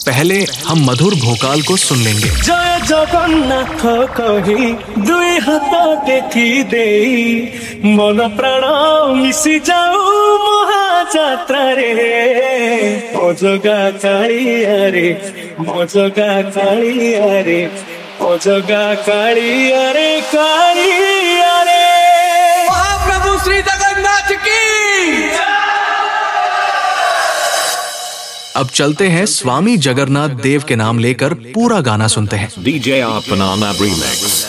पहले हम मधुर भोकाल को सुन लेंगे। जय जगन्नाथ कही दुई हाथ टेकी देई मन प्राण मिसी जाऊ महाजात्रा रे ओ जगा कालिया रे ओ जगा कालिया रे ओ जगा कालिया रे कालिया रे। महाप्रभु श्री जगन्नाथ की। अब चलते हैं स्वामी जगन्नाथ देव के नाम लेकर पूरा गाना सुनते हैं। DJ Arpanana Remix।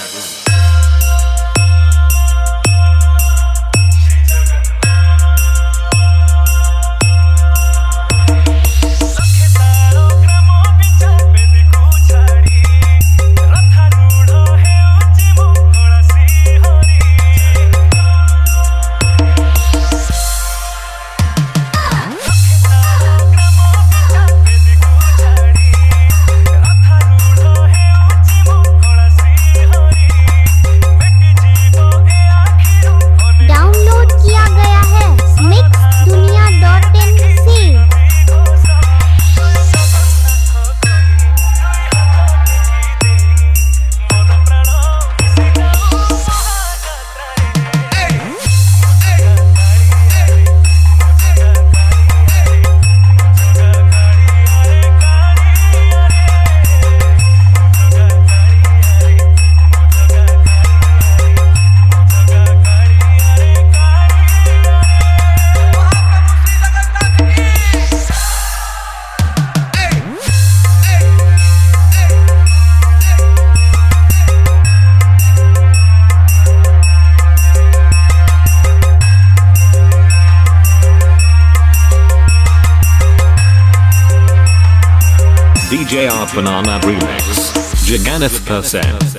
DJ Arpanana Remix, Jagannath Percent।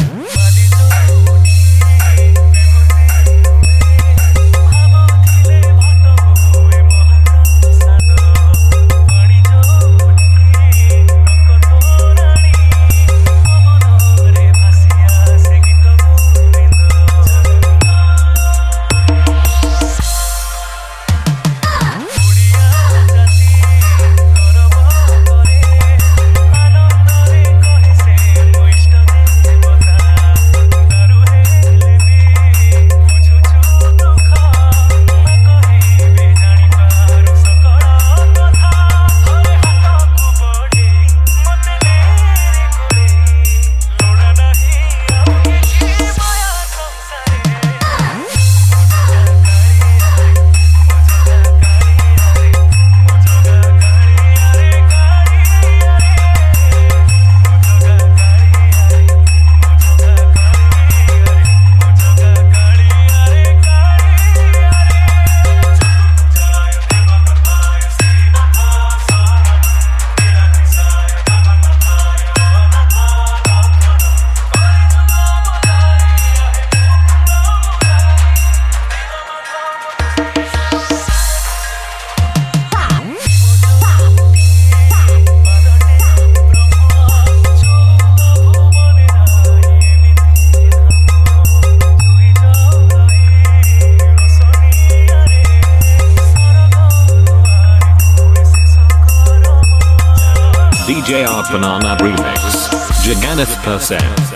DJ Arpanana Remix, Jagannath Percent।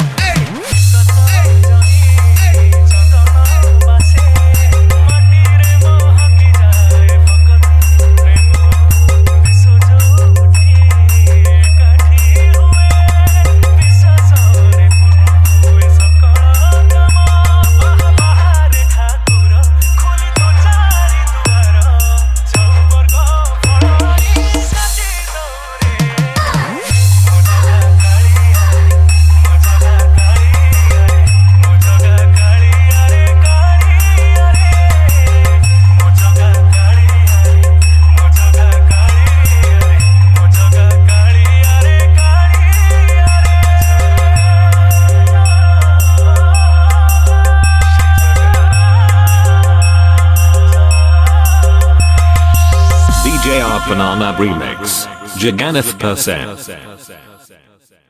DJ Arpanana Remix, Jagannath Percent।